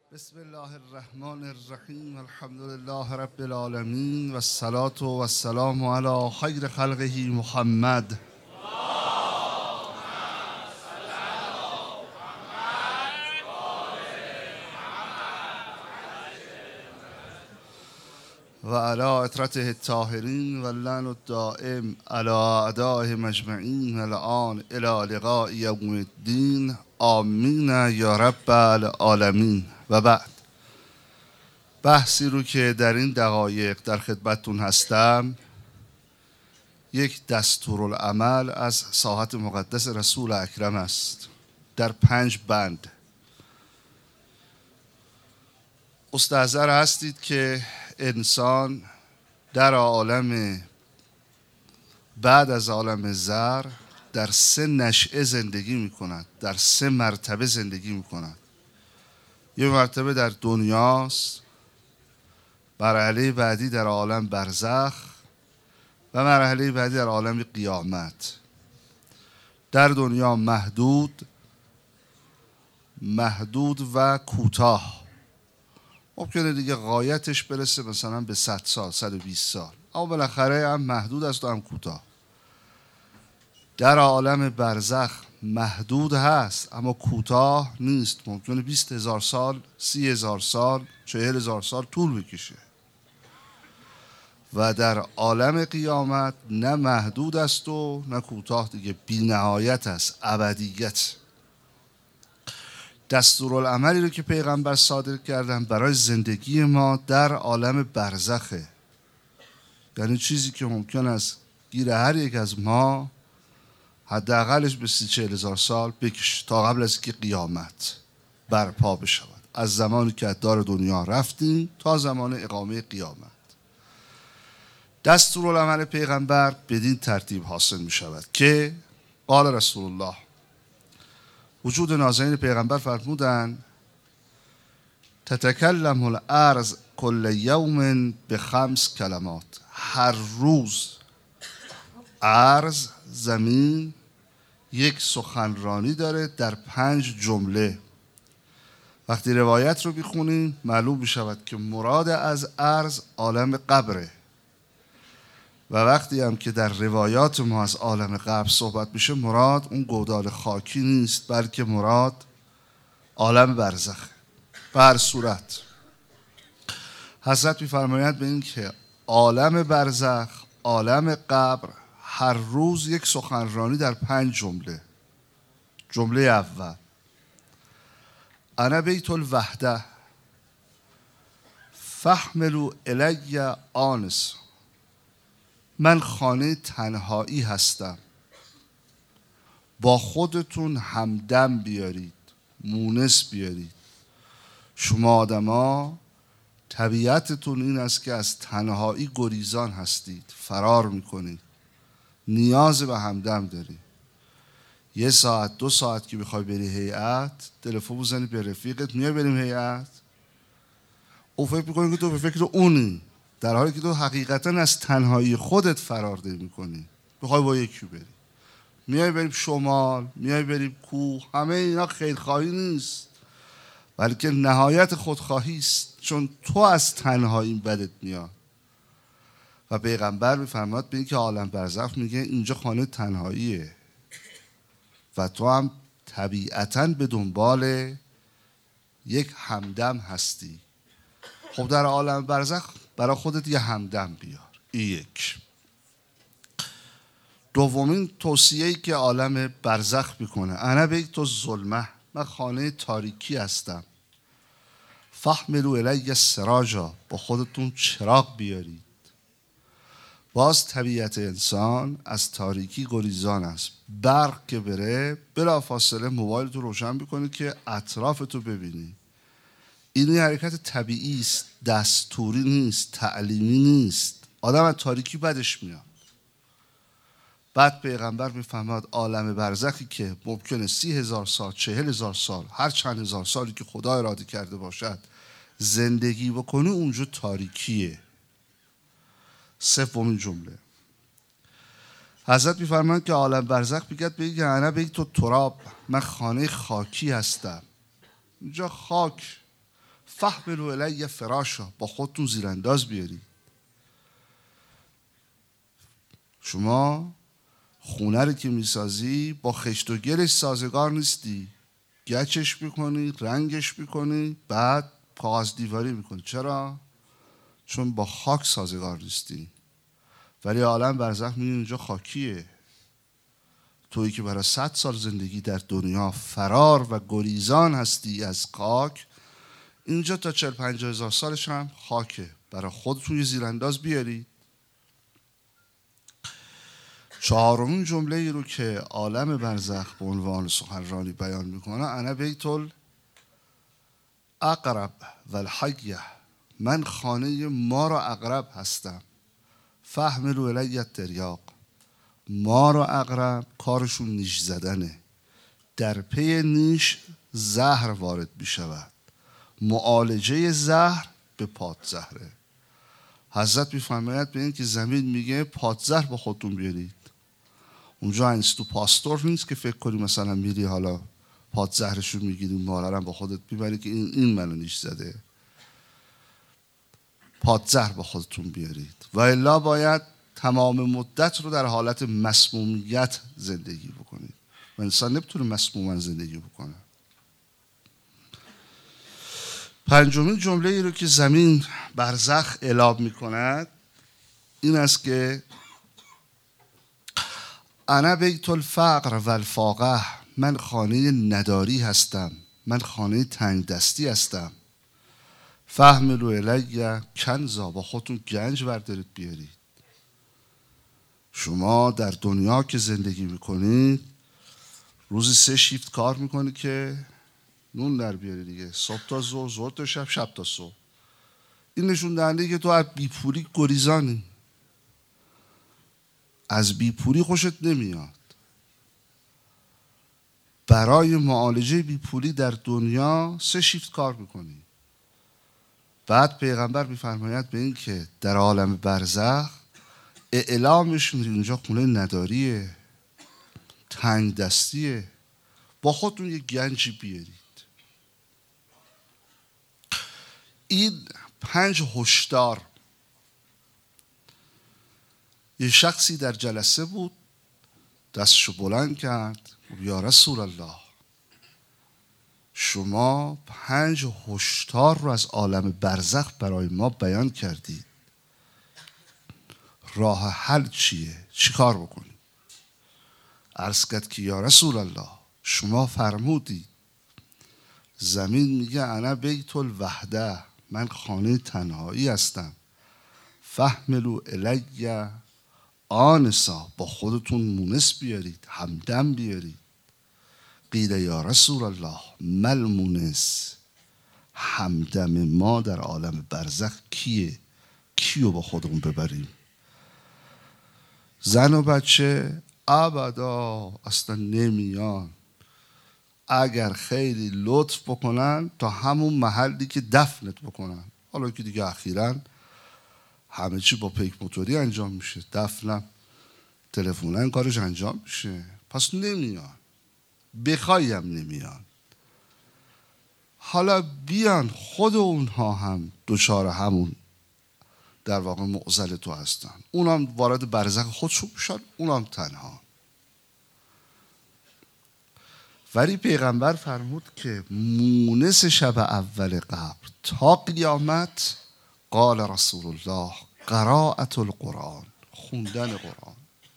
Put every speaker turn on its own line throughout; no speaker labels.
بسم الله الرحمن الرحیم الحمد لله رب العالمین و الصلاة و السلام علی خیر خلقه محمد و علی اطرته الطاهرین و اللعن الدائم علی اعدائهم اجمعین الان الی لقاء یوم الدین آمین یا رب العالمین. و بعد بحثی رو که در این دقایق در خدمتتون هستم یک دستورالعمل از ساحت مقدس رسول اکرم است در 5 بند. مستحضر هستید که انسان در عالم بعد از عالم زر در 3 نشأه زندگی می کند، در 3 مرتبه زندگی می کند. یه مرتبه در دنیاست، مرحله بعدی در عالم برزخ و مرحله بعدی در عالم قیامت. در دنیا محدود و کوتاه، ممکنه دیگه غایتش برسه مثلا به 100 سال 120 سال، اما بالاخره هم محدود است و هم کوتاه. در عالم برزخ محدود هست اما کوتاه نیست، ممکنه 20,000 سال 30,000 سال 40,000 سال طول بکشه. و در عالم قیامت نه محدود است و نه کوتاه، دیگه بی نهایت است، ابدیت. دستورالعملی رو که پیغمبر صادر کردن برای زندگی ما در عالم برزخه، یعنی چیزی که ممکن است گیر هر یک از ما حداقلش به 30-40,000 سال بکشه تا قبل از اینکه قیامت برپا بشود، از زمانی که از دار دنیا رفتیم تا زمان اقامه قیامت. دستورالعمل پیغمبر بدین ترتیب حاصل می شود که قال رسول الله، وجود نازنین پیغمبر فرمودن تتکلم الارض کل یوم ب5 کلمات. هر روز ارض، زمین، یک سخنرانی داره در 5 جمله. وقتی روایت رو بخونیم معلوم می شود که مراد از ارض عالم قبره، و وقتی هم که در روایات ما از عالم قبر صحبت میشه مراد اون گودال خاکی نیست، بلکه مراد عالم برزخه. به هر صورت حضرت می‌فرمایند به این که عالم برزخ، عالم قبر، هر روز یک سخنرانی در 5 جمله. جمله اول: انا بیت الوحده فاحملوا الی آنس. من خانه تنهایی هستم، با خودتون همدم بیارید، مونس بیارید. شما آدما طبیعتتون این است که از تنهایی گریزان هستید، فرار میکنید، نیاز به همدم داری. 1 ساعت 2 ساعت که بخوای بری هیئت، تلفن بزنی به رفیقت میای بریم هیئت، او فکر میکنی که تو به فکر اونی، در حالی که تو حقیقتا از تنهایی خودت فرار میکنی، بخوای با یکی بری. میای بریم شمال، میای بریم کوه، همه اینا خیرخواهی نیست بلکه نهایت خودخواهی است، چون تو از تنهایی بدت میاد. و پیغمبر میفرماد به این که عالم برزخ میگه اینجا خانه تنهاییه و تو هم طبیعتاً به دنبال یک همدم هستی. خب در عالم برزخ برای خودت یه همدم بیار. این یک. دومین توصیه‌ای که عالم برزخ میکنه: انا بیت الظلمه. من خانه تاریکی هستم. فاحملوا الی السراجا. با خودتون چراغ بیارید. باز طبیعت انسان از تاریکی گریزان است. برق که بره بلافاصله موبایل تو روشن بکنی که اطرافتو ببینی. این حرکت طبیعی است، دستوری نیست، تعلیمی نیست. آدم از تاریکی بدش میاد. بعد پیغمبر میفهمد عالم برزخی که ممکنه 30,000 سال 40,000 سال هر چند هزار سالی که خدا اراده کرده باشد زندگی بکنی، اونجا تاریکیه. 3مین جمله: حضرت میفرمایند که عالم برزخ بگه انا بیت التراب. من خانه خاکی هستم. اینجا خاک. فحملوا الی فراشا، با خودتون زیرانداز بیارید. شما خونه رو که میسازی با خشت و گلش سازگار نیستی، گچش میکنی، رنگش میکنی، بعد کاغذ دیواری میکنی. چرا؟ چون با خاک سازگار نیستی. ولی عالم برزخ میگه اینجا خاکیه. تویی که برای 100 سال زندگی در دنیا فرار و گریزان هستی از خاک، اینجا تا 40-50 هزار سالش هم خاکه. برای خودتون یه زیرانداز بیاری. چهارمین جمله ای رو که عالم برزخ به عنوان سخنرانی بیان میکنه، انا بیت الاقرب و الحیه، من خانه مار و عقرب هستم. فحملوا الی التریاق، مار و عقرب کارشون نیش زدنه، در پی نیش زهر وارد میشود. معالجه زهر به پادزهره. حضرت میفرماید به این که زمین میگه پادزهر با خودتون بیارید. اونجا انستو پاستور نیست که فکر کنی مثلا میری حالا پادزهرشو میگیری مارارم با خودت میبری که این منو نیش زده. پادزهر با خودتون بیارید و الا باید تمام مدت رو در حالت مسمومیت زندگی بکنید و انسان نمیتونه مسموما زندگی بکنه. پنجمین جمله ای رو که زمین برزخ اعلام میکند این است که انا بیت الفقر و الفاقه، من خانه نداری هستم، من خانه تنگ دستی هستم. فحملوا الی کنزا، با خودتون گنج بردارید بیارید. شما در دنیا که زندگی میکنید روزی 3 شیفت کار میکنید که نون در بیاری دیگه، صبح تا ظهر، ظهر تا شب، شب تا صبح. این نشون دهنده که تو از بیپولی گریزانی، از بیپولی خوشت نمیاد. برای معالجه بیپولی در دنیا 3 شیفت کار میکنی. بعد پیغمبر میفرماید به این که در عالم برزخ اعلامش اینجا خونه نداریه، تنگ دستیه، با خودتون یه گنجی بیارید. این 5 هشدار. یه شخصی در جلسه بود، دستشو بلند کرد، یا رسول الله شما 5 هشدار رو از عالم برزخ برای ما بیان کردید، راه حل چیه؟ چی کار بکنیم؟ عرض کرد که یا رسول الله شما فرمودید زمین میگه انا بیت الوحده، من خانه تنهایی هستم. فحملوا الی آنسا، با خودتون مونس بیارید، همدم بیارید. قیل یا رسول الله مل مونس، همدم ما در عالم برزخ کیه؟ کیو با خودمون ببریم؟ زن و بچه ابدا اصلا نمیان. اگر خیلی لطف بکنن تا همون محلی که دفنت بکنن. حالا که دیگه اخیراً همه چی با پیک موتوری انجام میشه، دفنم تلفنن کارش انجام میشه، پس نمیان. بخوایم نمیان. حالا بیان خود اونها هم دوچار همون در واقع معضل تو هستن، اونم وارد برزخ خودشون میشن، اونم تنها. ولی پیغمبر فرمود که مونس شب اول قبر تا قیامت، قال رسول الله قراءة القرآن، خوندن قرآن.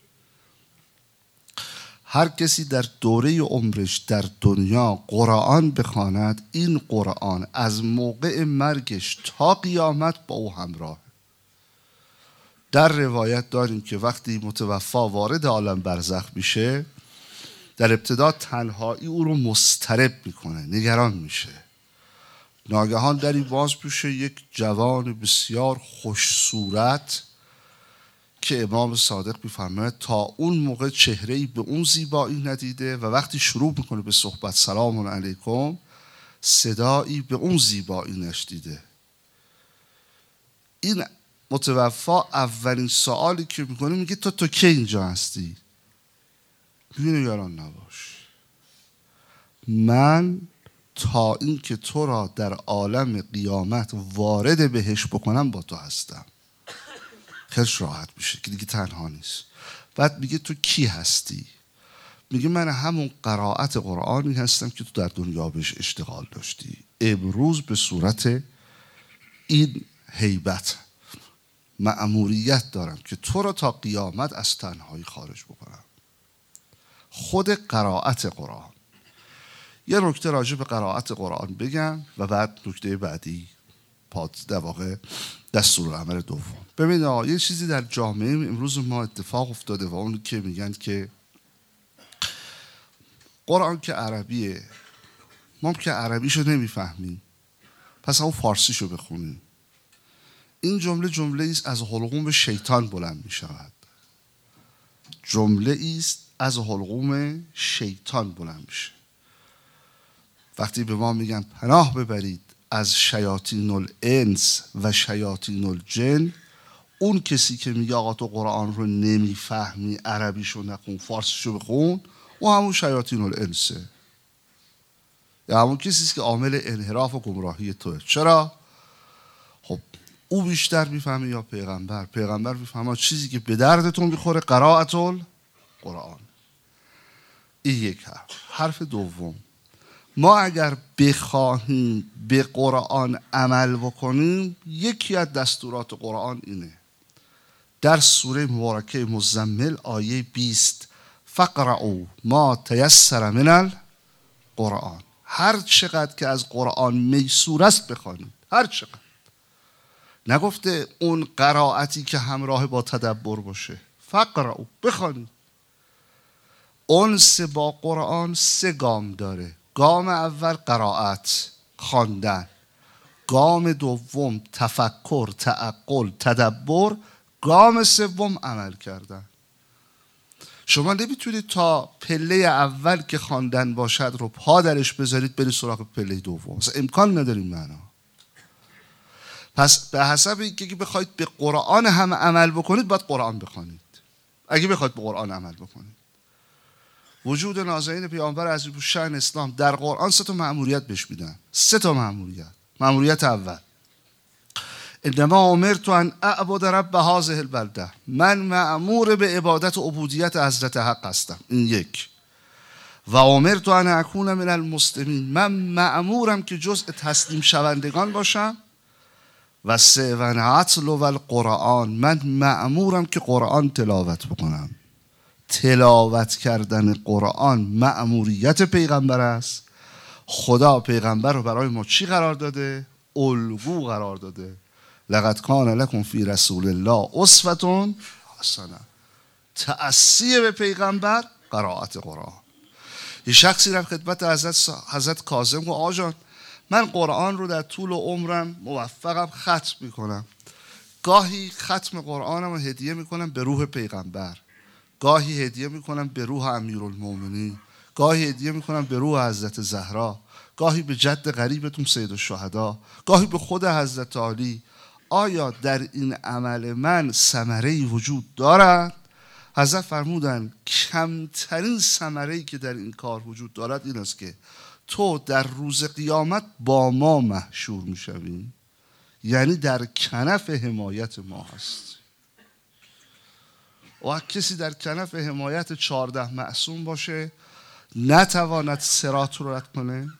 هر کسی در دوره عمرش در دنیا قرآن بخواند، این قرآن از موقع مرگش تا قیامت با او همراه. در روایت داریم که وقتی متوفا وارد عالم برزخ میشه، در ابتدا تنهایی او رو مضطرب میکنه، نگران میشه. ناگهان دری باز میشه، یک جوان بسیار خوش صورت که امام صادق میفرماید تا اون موقع چهره‌ای به اون زیبایی ندیده و وقتی شروع میکنه به صحبت سلام علیکم، صدایی به اون زیبایی نشنیده. این متوفا اولین سوالی که میکنه میگه تو کی اینجا هستی؟ میگه نگران نباش، من تا این که تو را در عالم قیامت وارد بهش بکنم با تو هستم. خیلی راحت میشه که دیگه تنها نیست. بعد میگه تو کی هستی؟ میگه من همون قرائت قرآنی هستم که تو در دنیا بهش اشتغال داشتی. امروز به صورت این هیبت مأموریت دارم که تو را تا قیامت از تنهایی خارج بکنم. خود قرائت قرآن. یه نکته راجع به قرائت قرآن بگم و بعد نکته بعدی در واقع دستورالعمل دوم. ببینید یه چیزی در جامعه امروز ما اتفاق افتاده و اون که میگن که قرآن که عربیه، ما که عربیشو نمیفهمیم پس اون فارسیشو بخونیم. این جمله ایست از حلقوم شیطان بلند می شود. جمله ایست از حلقوم شیطان بلند میشه. وقتی به ما میگن پناه ببرید از شیاطین الانس و شیاطین الجن، اون کسی که میگه آقا تو قرآن رو نمیفهمی عربیشو نخون فارسیشو بخون، او همون شیاطین الانسه، یا همون کسیست که عامل انحراف و گمراهی توه. چرا؟ خب او بیشتر میفهمه یا پیغمبر میفهمه چیزی که به دردتون میخوره قرائت القرآن. این یک حرف دوم، ما اگر بخواهیم به قرآن عمل بکنیم، یکی از دستورات قرآن اینه. در سوره مبارکه مزمل آیه 20 فقرعوا ما تیسر من القرآن، هر چقدر که از قرآن میسور است بخوانید. هر چقدر، نگفته اون قرائتی که همراه با تدبر باشه. فقرعوا، بخوانید. انس با قرآن 3 گام داره. گام اول قرائت، خواندن. گام دوم تفکر، تعقل، تدبر. گام سوم عمل کردن. شما نمیتونید تا پله اول که خواندن باشد رو پا درش بذارید برید سراغ پله دوم. مثلا امکان نداریم معنا. پس به حسب اینکه بخواید به قرآن هم عمل بکنید باید قرآن بخوانید. اگه بخواید به قرآن عمل بکنید. وجود نازنین پیامبر عظیم‌الشأن اسلام در قرآن 3 تا مأموریت بهش میدن. 3 تا مأموریت. مأموریت اول، انما امرت ان اعبد رب هذه البلده، من مأمور به عبادت و عبودیت حضرت حق هستم. این یک. و امرت ان اکون من المسلمین، من مأمورم که جزء تسلیم شوندگان باشم. و 3 و اتلو القرآن، من مأمورم که قرآن تلاوت بکنم. تلاوت کردن قرآن مأموریت پیغمبر است. خدا پیغمبر رو برای ما چی قرار داده؟ الگو قرار داده. لقد کان لکم فی رسول الله اسوة حسنه. تأسی به پیغمبر قرائت قرآن. یه شخصی رفت خدمت حضرت کاظم و آجان من قرآن رو در طول عمرم موفقم ختم میکنم. گاهی ختم قرآنم رو هدیه میکنم به روح پیغمبر، گاهی هدیه میکنم به روح امیرالمومنین، گاهی هدیه میکنم به روح حضرت زهرا، گاهی به جد غریبتون سید الشهدا، گاهی به خود حضرت علی. آیا در این عمل من ثمره‌ای وجود دارد؟ حضرت فرمودن کمترین ثمره‌ای که در این کار وجود دارد این است که تو در روز قیامت با ما محشور میشوی، یعنی در کنف حمایت ما هست. و کسی در کنف حمایت 14 معصوم باشه نتواند صراط رو رد کنه،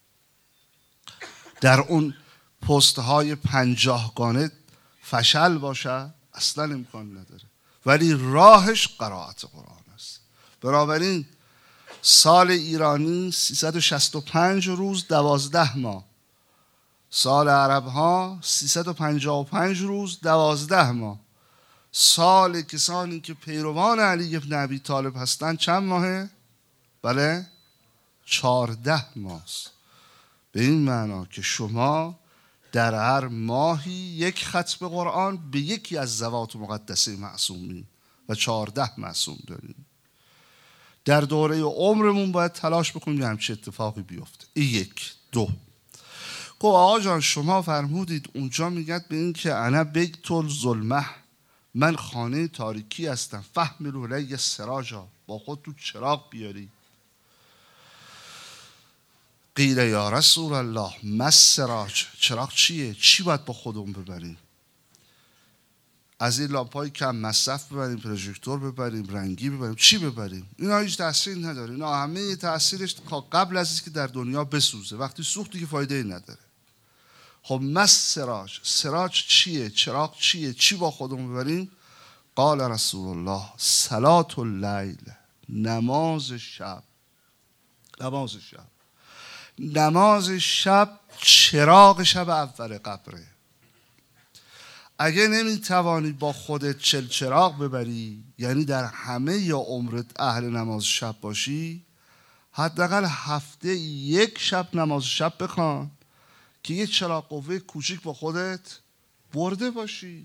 در اون پست‌های 50 گانه فشل باشه، اصلا امکان نداره. ولی راهش قرائت قرآن است. بنابراین سال ایرانی 365 روز 12 ماه، سال عرب ها 355 روز 12 ماه، سال کسانی که پیروان علی بن ابی طالب هستند چند ماهه؟ بله 14 ماست. به این معنا که شما در هر ماهی 1 ختم قرآن به یکی از ذوات مقدسه معصومین و 14 معصوم داریم. در دوره عمرمون باید تلاش بکنیم همچین اتفاقی بیفته. این 1. 2 گفت آقا جان شما فرمودید اونجا میگد به این که انا بیت الظلمه، من خانه تاریکی هستم، فحملوا الی السراجا، با خود تو چراغ بیاری. قیل یا رسول الله ما السراج، چراغ چیه؟ چی باید با خودمون ببریم؟ از این لامپ‌های کم مصرف ببریم، پروژکتور ببریم، رنگی ببریم، چی ببریم؟ اینا هیچ تأثیری نداره. اینا همه تأثیرش قبل از اینکه در دنیا بسوزه، وقتی سوخت دیگه فایده‌ای نداره. خب مس سراج چیه؟ چراغ چیه؟ چی با خودمون ببریم؟ قال رسول الله صلاة اللیل، نماز شب. نماز شب چراغ شب اول قبره. اگه نمیتوانی با خودت چراغ ببری، یعنی در همه یا عمرت اهل نماز شب باشی، حداقل هفته یک شب نماز شب بخوان که یه چراغ قوه کوچیک با خودت برده باشی.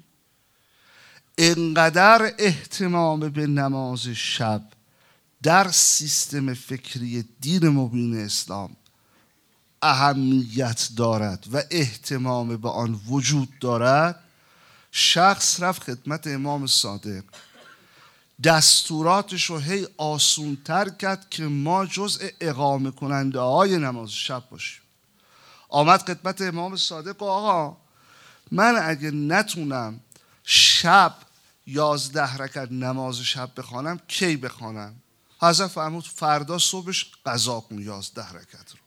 انقدر اهتمام به نماز شب در سیستم فکری دین مبین اسلام اهمیت دارد و اهتمام به آن وجود دارد، شخص رفت خدمت امام صادق، دستوراتش رو هی آسونتر کرد که ما جزء اقامه کننده های نماز شب باشیم. آمد خدمت امام صادق و آقا من اگه نتونم شب 11 رکعت نماز شب بخوانم کی بخوانم؟ حضرت فرمود فردا صبحش قضا کن 11 رکعت رو.